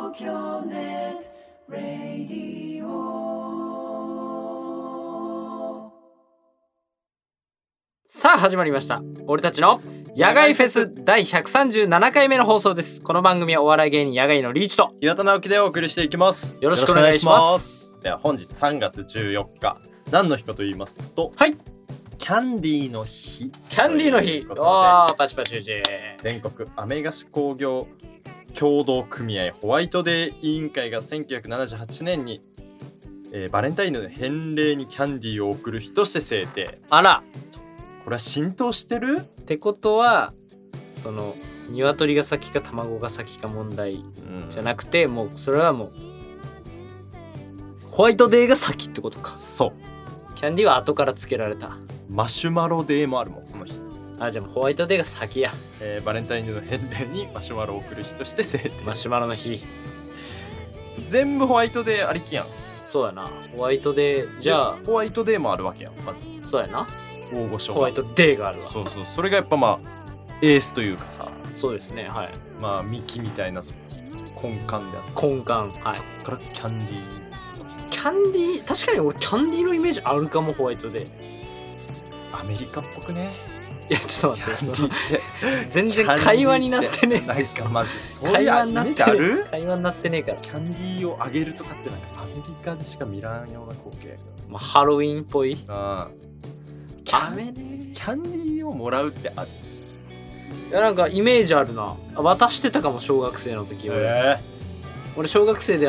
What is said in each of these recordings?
東京ネットラディオ。さあ始まりました。俺たちの野外フェス第137回目の放送です。この番組はお笑い芸人野外のリーチと岩田直樹でお送りしていきます。 よろしくお願いします。 では本日3月14日何の日かと言いますと、 はい、 キャンディーの日。 キャンディーの日。おー、パチパチパチ。 全国アメ菓子工業協同組合ホワイトデー委員会が1978年に、バレンタインの返礼にキャンディーを贈る日として制定。 あら、 これは浸透してるってことは、その鶏が先か卵が先か問題じゃなくて、もうそれはもうホワイトデーが先ってことか。 そう。 キャンディーは後からつけられた。 マシュマロデーもあるもんこの日。 あ、じゃあもうホワイトデーが先や。 バレンタインの返礼にマシュマロを贈る日として制定。 マシュマロの日。 全部ホワイトデーありきやん。 そうやな。ホワイトデー、じゃあホワイトデーもあるわけやん。まずそうやな。 大御所ホワイトデーがあるわ。 そうそう、それがやっぱまあエースというかさ、 そうですね。はい。 まあミキみたいな時根幹であって、 根幹。はい。 そっからキャンディーの日。 キャンディー、確かに俺キャンディーのイメージあるかも。ホワイトデー。 アメリカっぽくね。 いやちょっと待って、 キャンディーって全然会話になってねえ。 なんかまずそういう会話イメになってねージあるえ。会話になってねえから。 キャンディーをあげるとかってなんかアメリカでしか見らんような光景。 まあ、ハロウィンっぽい。 ああ、キアメね。 ャンディーをもらうってある。 いやなんかイメージあるな。渡してたかも、小学生の時。俺小学生で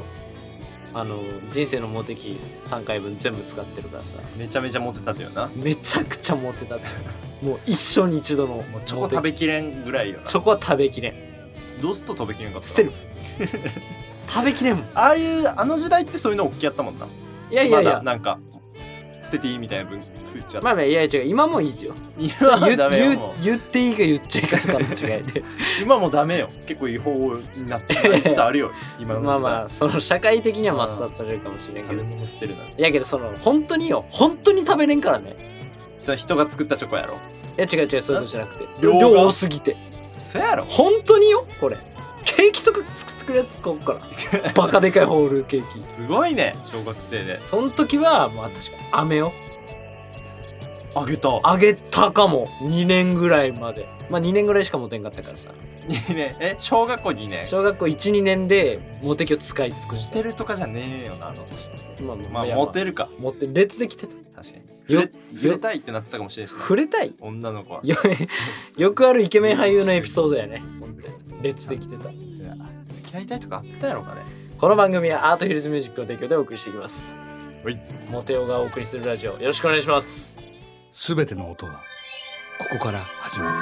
人生のモテ期3回分全部使ってるからさ。 めちゃめちゃモテたんだよな。 めちゃくちゃモテたって。もう一生に一度の。 もうチョコ食べきれんぐらいよな。 チョコは食べきれん。 どうすっと食べきれんかった。 捨てる。食べきれんもん。 ああいうあの時代ってそういうの大きやったもんな。 いやいやいや、 まだなんか捨てていいみたいな風潮。 まあまあ、いや違う、今もいいってよ。 今はダメよ。もう言っていいか言っちゃいかんかの違いで。 今もダメよ。結構違法になってるつつあるよ。今の時代。 まあまあ、その社会的には抹殺されるかもしれんけど。 食べ物捨てるな。 いやけど、その本当によ、本当に食べれんからね。 それ人が作ったチョコやろ。 いや違う違う、そういうことじゃなくて、 量が量多すぎて。 そやろ。 本当によ、これケーキとか作ってくるやつこっからバカでかいホールケーキ。 すごいね、小学生で。 その時はまあ確かに飴をあげた。 あげたかも。2年ぐらいまで。まあ2年ぐらいしか持てんかったからさ。 2年。小学校2年。 小学校 1,2 年でモテ期を使い尽くしてモテるとかじゃねえよな、あの年って。まあいやモテるか。 モテ列で来てた。 確かに。 よ触れたいってなってたかもしれんしな。 触れたい女の子は。 よくあるイケメン俳優のエピソードやね。列で来てた。 付き合いたいとかあったやろうかね。 この番組はアートヒルズミュージックの提供でお送りしていきます。 はい。 モテオがお送りするラジオ、よろしくお願いします。 すべての音はここから始まる。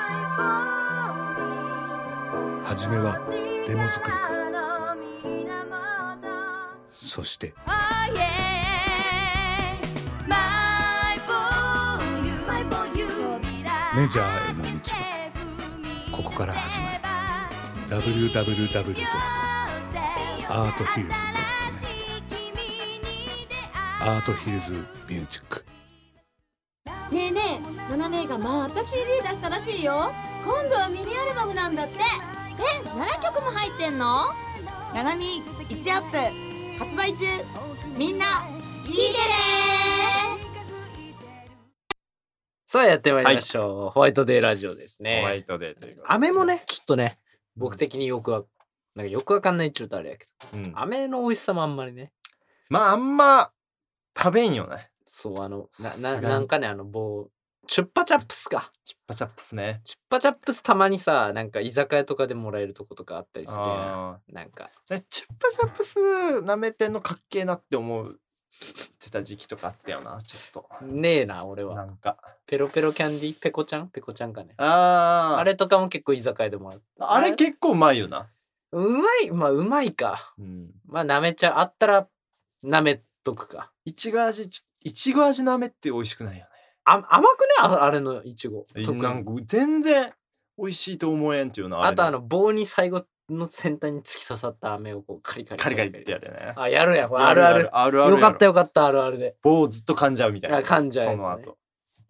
始めはデモ作りからそしてメジャーへの道はここから始まる。 www.arthills.net アートヒルズミュージック。 ねえねえ、ナナ姉がまた CD 出したらしいよ。今度はミニアルバムなんだって。7曲も入ってんの？ ナナミ1アップ発売中。みんな聞いてね。 さあやってまいりましょう、はい、ホワイトデーラジオですね。 ホワイトデーというか飴もねちょっとね僕的によくわかんないっちゅうとあれやけど、飴の美味しさもあんまりね、 まああんま食べんよね。 そうなんかねチュッパチャップスか。 チュッパチャップスね。 チュッパチャップスたまにさ、なんか居酒屋とかでもらえるとことかあったりするやん。なんかチュッパチャップス舐めてんのかっけえなって思ってた時期とかあったよな。ちょっとねえな俺は。 なんかペロペロキャンディーペコちゃんかね。 あれとかも結構居酒屋でもらった。 あれ結構うまいよな。 うまいか。まあ舐めちゃあったら舐めとくか。 いちご味舐めって美味しくないよね。 甘くねあれのいちご。 なんか全然美味しいと思えんっていうの。 あと棒に最後の先端に突き刺さった飴をこうカリカリってやるよね。 あ、やるやこれある。よかったあるあるで。 棒をずっと噛んじゃうみたいな。 噛んじゃうやつね。 その後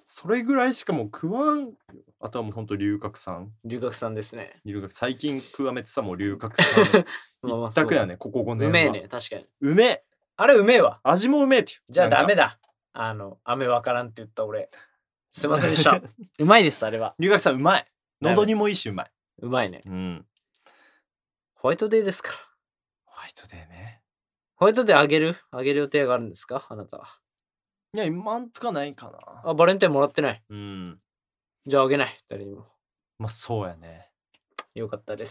それぐらいしかもう食わん。あとはもうほんと龍角散。 龍角散ですね。 龍角最近食わめてたもう龍角散一択やね、ここ5年は。 うめえね、確かに。 うめえ。 あれうめえわ。 味もうめえっていう。 じゃあダメだ。 だ。飴わからんって言った俺。すいませんでした。うまいです、あれは。 龍角散うまい。喉にもいいしうまい。 うまいね。 うん。 ホワイトデーですから。 ホワイトデーね。 ホワイトデーあげる予定があるんですかあなたは。 いや、今んとかないかな。 あ、バレンタインもらってない。 うん。 じゃああげない、誰にも。 まあそうやね。 よかったです。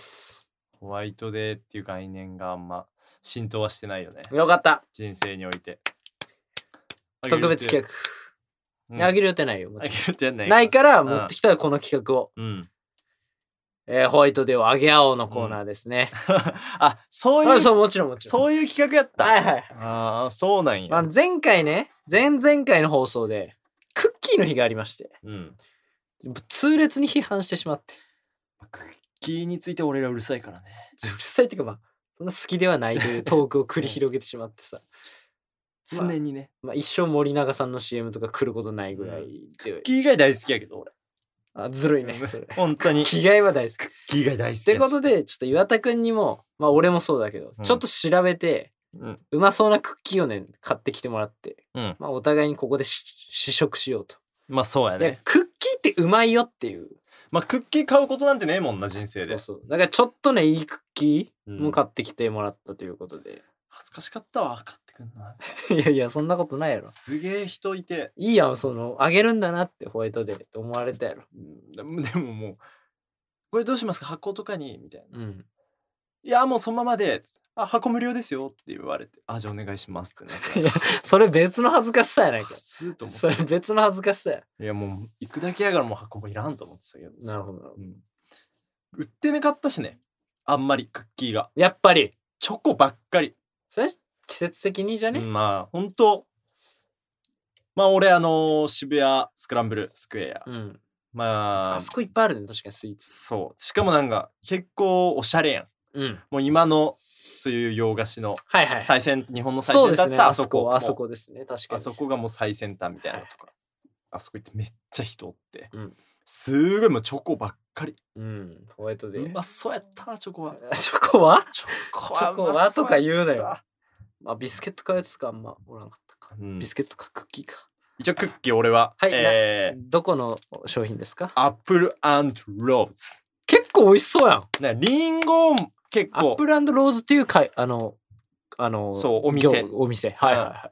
ホワイトデーっていう概念があんま浸透はしてないよね。 よかった。 人生において。 特別企画。 うんあげる予定ないよ。もあげちるってやんないろんないから持ってきたこの企画を。 うん。 ホワイトデーをあげ合おうのコーナーですね。 あ、そういう、 そう、もちろんもちろん。 そういう企画やった。 はいはい。 ああ、そうなんや。 前回ね、前々回の放送で、クッキーの日がありまして、 うん。 痛烈に批判してしまって。 クッキーについて俺らうるさいからね。 うるさいっていうか、まあ、そんな好きではないというトークを繰り広げてしまってさ。 常にね。 まあ、一生森永さんの CM とか来ることないぐらいで。 クッキー以外大好きやけど俺。 あ、ずるいね、それ。 本当に。 着替えは大好き。 クッキー以外大好き。 ってことで、ちょっと岩田くんにも、まあ俺もそうだけど、 うんちょっと調べて、 うん。 うまそうなクッキーをね、買ってきてもらって、 うん。 まあお互いにここで試食しようと。 まあそうやいやね。 クッキーってうまいよっていう。 まあクッキー買うことなんてねえもんな、人生で。 そうそう。だからちょっとね、いいクッキーうんも買ってきてもらったということで。 恥ずかしかったわ、買ってくんの。 いやいや、そんなことないやろ。 すげえ人いて。 いいやん、あげるんだなってホワイトデーって思われたやろ。 でももう、これどうしますか箱とかにみたいな。 うん。 いや、もうそのままで。あ、箱無料ですよって言われて。あ、じゃあお願いしますってね。 いや、それ別の恥ずかしさやないか。 スーと思ってそれ別の恥ずかしさや。 いや、もう行くだけやからもう箱もいらんと思ってたけどさ。 なるほどなるほど。 うん売ってなかったしね。あんまりクッキーが。 やっぱり、 チョコばっかり。 それ季節的にじゃね、 まあ、ほんと。まあ、俺、渋谷スクランブルスクエア。 うん。 まああ、そこいっぱいあるね、確かにスイーツ。 そう。しかもなんか、結構おしゃれやん。 うん。 もう今の、そういう洋菓子のはいはい。 日本の最そうですね。 先端ってさ、 あそこ、あそもこですね。確かに。 うあそこがもう最先端みたいなとか。あそこ行ってめっちゃ人おって。 うんすごいもうチョコばっかり。 うん。ホワイトデー。 うまそうやったな、チョコは。 チョコはチョコチョコはとか言うなよ。まあ、ビスケット買うやつかあんまおらんかったか。 うんビスケットかクッキーか。 一応クッキー俺は、 はいどこの商品ですか？ アップル&ローズ。 結構美味しそうやん。 ね、リンゴ結構。 アップル&ローズっていうそうお店お店。はいはいはい。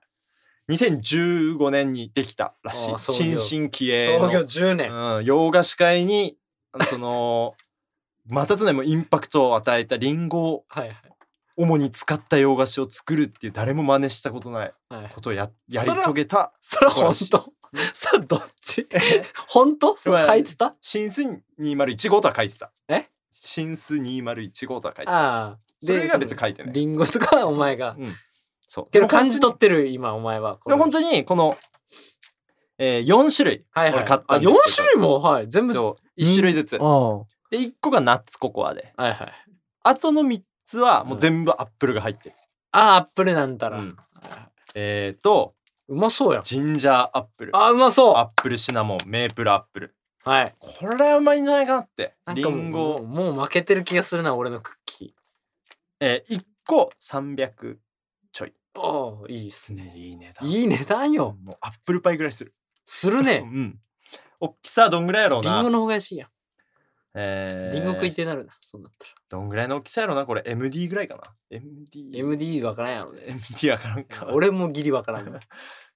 2015年にできたらしい。 あ創業新進気鋭創業の、 10年。 洋菓子界にまたとないもインパクトを与えたリンゴをはいはい主に使った洋菓子を作るっていう誰も真似したことないはい。 ことをやり遂げたそれ本当？それどっち？本当？それ書いてた？ 新数201号とは書いてた。新数201号とは書いてた。 ああ。 それが別に書いてない。 リンゴとかお前が。 うん。そう。 けど感じ取ってる今お前は。 でも本当にこの、4種類はいはい。 俺買ったあ、4 んですけど種類もはい全部。 そう1種類ずつ。 ああ。はで1個がナッツココアで。 いはい。 あとの3つはもう全部アップルが入ってる。 ああ、アップルなんだら。 うんはいとうまそうやん。 ジンジャーアップル、 あ、うまそう。 アップルシナモン、メープルアップル。 はい。 これはうまいんじゃないかなって。リなんかンゴ、 もう負けてる気がするな、俺のクッキ 1個300ちょい。 ー。ああ、いいっすね。 いい値段。 いい値段よ。 もうアップルパイぐらいする。うするね。 ん。大きさどんぐらいやろうな。 リンゴの方が安いやん。 リリンゴ食いてえなるな、そうなったら。 どんぐらいの大きさやろうな、これ MD ぐらいかな。MD。 MD わからんやろね。 MD わからんか。 俺もギリわからんよ。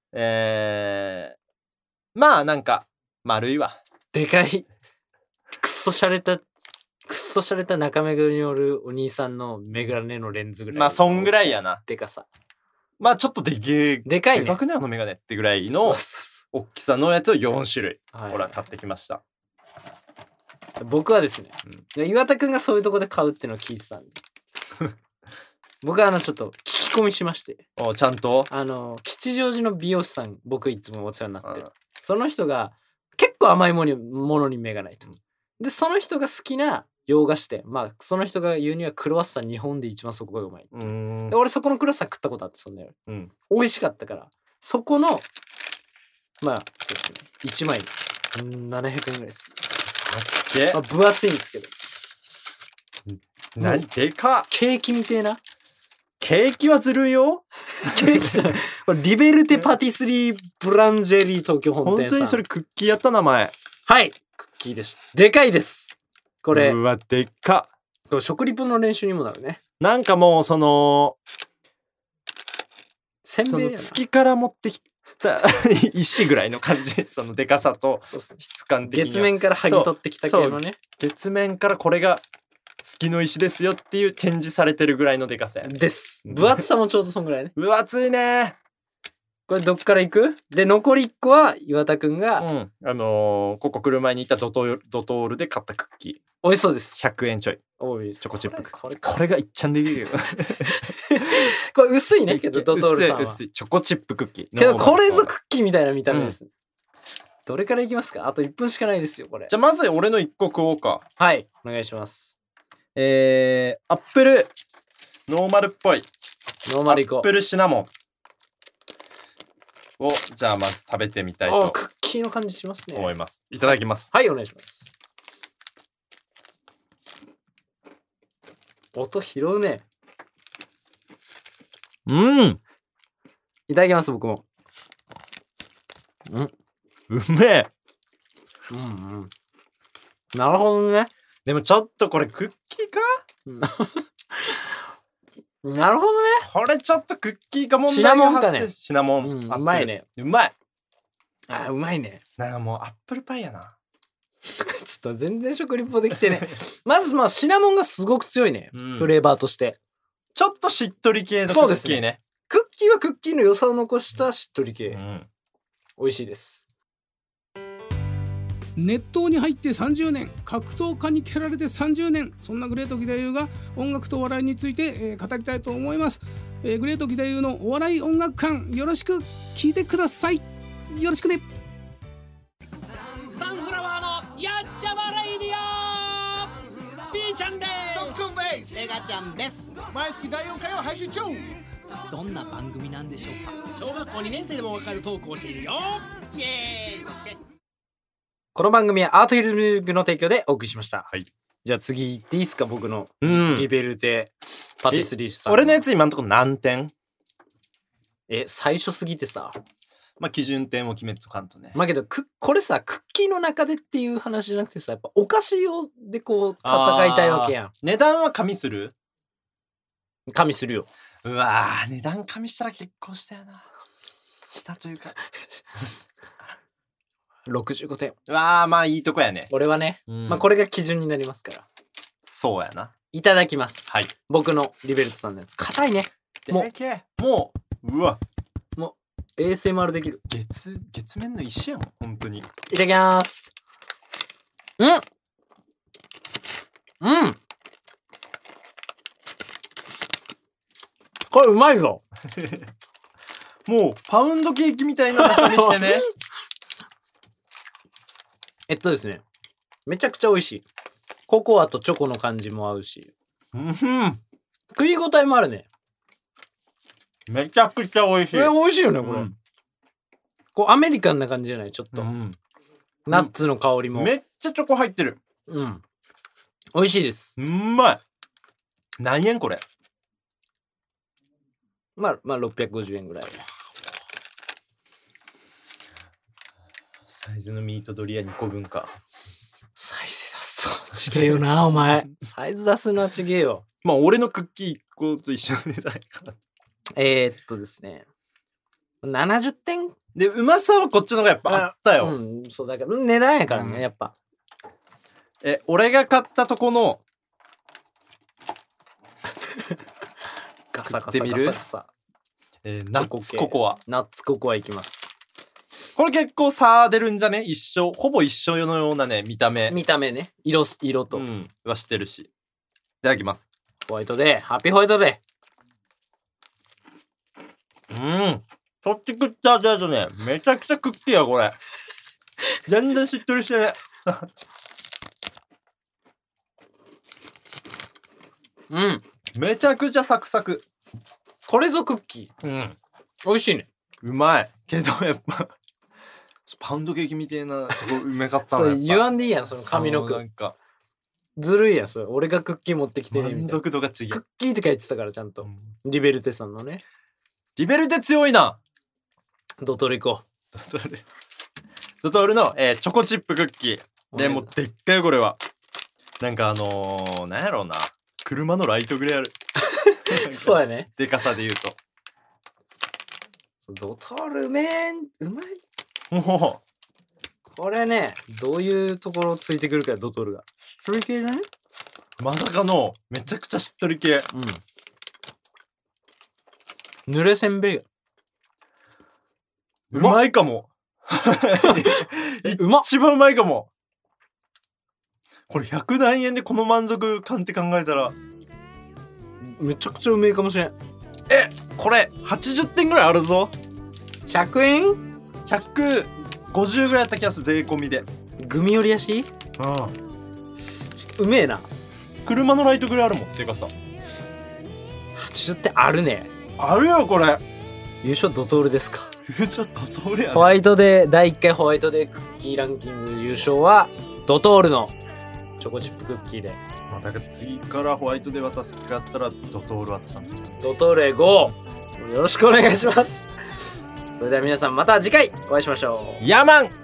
まあなんか丸いわ。 でかい。くっそ洒落た中目によるお兄さんのメガネのレンズぐらい。 まあそんぐらいやな。 でかさ。 まあちょっとでけえ。 でかいねでかくねあのメガネってぐらいのそうそう大きさのやつを4種類。 そうはい俺は買ってきました。 僕はですね、いや岩田くんがそういうとこで買うっていうのを聞いてたんで僕はちょっと聞き込みしまして、 ちゃんと吉祥寺の美容師さん僕いつもお世話になってる、 うんその人が結構甘いものに目がないと、でその人が好きな洋菓子店、まあその人が言うにはクロワッサン日本で一番そこがうまい、で俺そこのクロワッサン食ったことあって、そんなよ、 うん。 美味しかったからそこのまあそうですね1枚 700円ぐらいです。 で分厚いんですけど。 でかっ。 ケーキみてえな。 ケーキはずるいよ。 ケーキじゃない。これリベルテパティスリーブランジェリー東京本店さん。 本当にそれクッキーやった名前。 はい。クッキーでした。でかいです。これ。 うわ、でっか。 食リポの練習にもなるね。 なんかもうそのせんべいやな。 月から持ってきた石ぐらいの感じ。そのでかさと質感的には。 月面から剥ぎ取ってきた系のね。 月面からこれが月の石ですよっていう展示されてるぐらいのでかさやね。 です。分厚さもちょうどそんぐらいね。 分厚いね。 これどっから行く？で残り1個は岩田くんが、 ここ来る前に行ったドトールで買ったクッキー。 美味しそうです。 100円ちょい。 おいチョコチップ。 これがいっちゃんできるよ。 これ薄いねけどドトールさんは。 薄いチョコチップクッキー。 けどこれぞクッキーみたいな見た目ですね。どれからいきますか？あと1分しかないですよこれ。 じゃあまず俺の1個食おうか。 はい、お願いします。 アップルノーマルっぽい。 ノーマルいこう。 アップルシナモンをじゃあまず食べてみたいとクッキーの感じしますね。 思います。いただきます。 はい、お願いします。音拾うね。いただきます僕も。 うめえ。 なるほどね。 でもちょっとこれクッキーか？ なるほどね。 これちょっとクッキーか問題が発生。シナモン。 うまいね。 うまい。 うまいね。 なんかもうアップルパイやな。 ちょっと全然食リポできてね。まずシナモンがすごく強いね。フレーバーとして。 ちょっとしっとり系のクッキーね。 クッキーはクッキーの良さを残したしっとり系。美味しいです。 熱湯に入って30年、格闘家に蹴られて30年、そんなグレート義太夫が音楽とお笑いについて、語りたいと思います。グレート義太夫のお笑い音楽館、よろしく聞いてください。よろしくね。 サンフラワーのやっちゃまレイディオ、 B ちゃんです。 ドックンです。 メガちゃんです。 毎月第4回を配信中。 どんな番組なんでしょうか。小学校2年生でもわかるトークをしているよ。イエーイ、嘘つけ。 この番組はアートヒルミュージックの提供でお送りしました。 はい。 じゃあ次行っていいですか？僕のリベルテパティスリーさん。 俺のやつ今のところ何点？ 最初すぎてさ。 まあ基準点を決めとかんとね。 まあけどこれさクッキーの中でっていう話じゃなくてさ、やっぱお菓子用でこう戦いたいわけやん。 値段は加味する？ 加味するよ。 うわー、値段加味したら結構したよな。したというか 65点。 うわー、まあいいとこやね。 俺はね、まあこれが基準になりますから。 そうやな。 いただきます。 はい。 僕のリベルトさんのやつ硬いね。 もううわ、 もう ASMR できる。 月面の石やん本当に。いただきます。これうまいぞ。 もうパウンドケーキみたいな中身してね。 ですね、めちゃくちゃ美味しい。ココアとチョコの感じも合うし、食い応えもあるね。 めちゃくちゃ美味しい。 美味しいよねこれ。こうアメリカンな感じじゃない？ちょっと、ナッツの香りも、 めっちゃチョコ入ってる。 美味しいです。 うまい。何円これ？ まあ650円ぐらい。 サイズのミートドリア2個分か。 サイズ出すとちげえよなお前。サイズ出すのはちげえよ。 まあ俺のクッキー1個と一緒の値段かな。 ですね、70点で、うまさはこっちの方がやっぱあったよ。 そうだから値段やからね、やっぱ。 俺が買ったとこのガサガサガサガサ。 ナッツココア。 ナッツココアいきます。 これ結構差出るんじゃね？ほぼ一緒のようなね、見た目ね。色と。はしてるし。いただきます。 ホワイトデー、ハッピーホワイトデー。そっち食った後だとね、めちゃくちゃクッキーやこれ。全然しっとりしてね。めちゃくちゃサクサク。 これぞクッキー。美味しいね。 うまいけどやっぱパウンドケーキみたいなとこうめかったそな。 う言わんでいいやんその上のな句んかずるいやんそれ俺がクッキー持ってきてねみたい満な足度が違うクッ。キーって書いてたからちゃんとリベルテさんのねリベルテ強いな。 ドトール行こドトールの、チョコチップクッキーでうんもうでっかいこれはなんかなんやろうな車のライトぐらいあるうそうやねでかさで言うとドトール麺うまいもこれねどういうところをついてくるかドトールがそれ系じゃないうまさかのめちゃくちゃしっとり系。 濡れせんべいがうまいかもうまっ一番うまいかも。これ100何円でこの満足感って考えたらめちゃくちゃうめえかもしれんこれ80点ぐらいあるぞ。 100円 150ぐらいやった気がする税込みで。 グミよりやしちょっとうめえな車のライトぐらいあるもんてかさ 80点あるねあるよこれ。 優勝ドトールですかちょっと通りやね。 ホワイトデー第1回ホワイトデークッキーランキング優勝はドトールのチョコチップクッキーでまあだから次からホワイトで渡す気があったらドトール渡さんと。 ドトールへ GO よろしくお願いしますそれでは皆さんまた次回お会いしましょうヤマン